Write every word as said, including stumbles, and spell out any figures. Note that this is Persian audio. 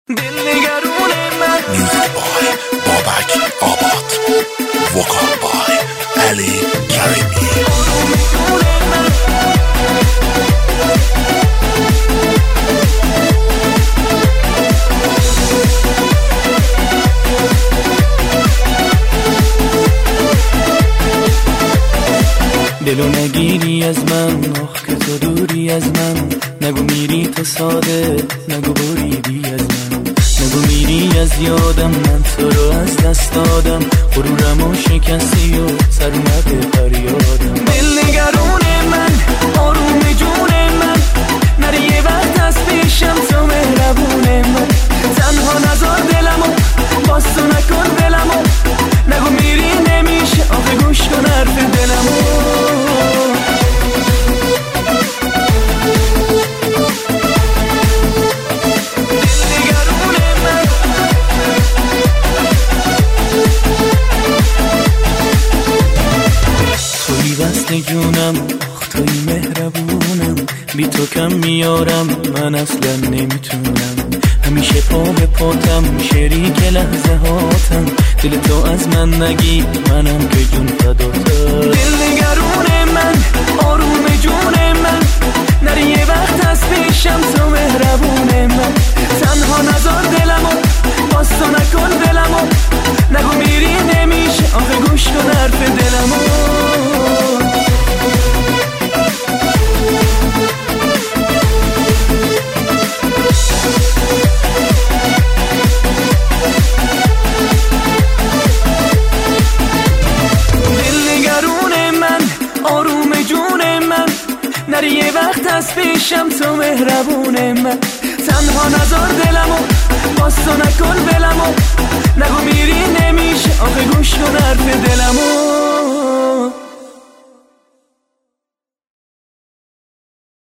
دلنگرون من. میوزیک بای بابک آباد، وکال بای علی کریمی. دلو نگیری از من، آخ که تو دوری از من. نگو میری تو ساده، نگو بریدی از من. نگو میری از یادم، من تو رو از دست دادم. غرورم و شکستی و سر اومده فریادم. دل نگرون من، آروم جون من. نری یه وقت از پیشم، تو مهربون من. تنها نذار دلمو، باز تو نکن دلمو. نگو میری نمیشه، آخه گوش کن حرف دلمو. وصل جونم، آخ توی مهربونم. بی تو کم میارم، من اصلا نمیتونم. همیشه پا به پاتم، شریک لحظه هاتم. دل تو از من نگی، منم که جون فداتم. دل نگرون من، آروم جون من. نری یه وقت از پیشم، تو مهربون من. تنها نذار دلمو، باز تو نکن دلمو. نگو میری نمیشه، آخه گوش کن حرف دلمو. نری یه وقت از پیشم، تو مهربون من. تنها نذار دلمو، باز تو نکن دلمو. نگو میری نمیشه، آخه گوش کن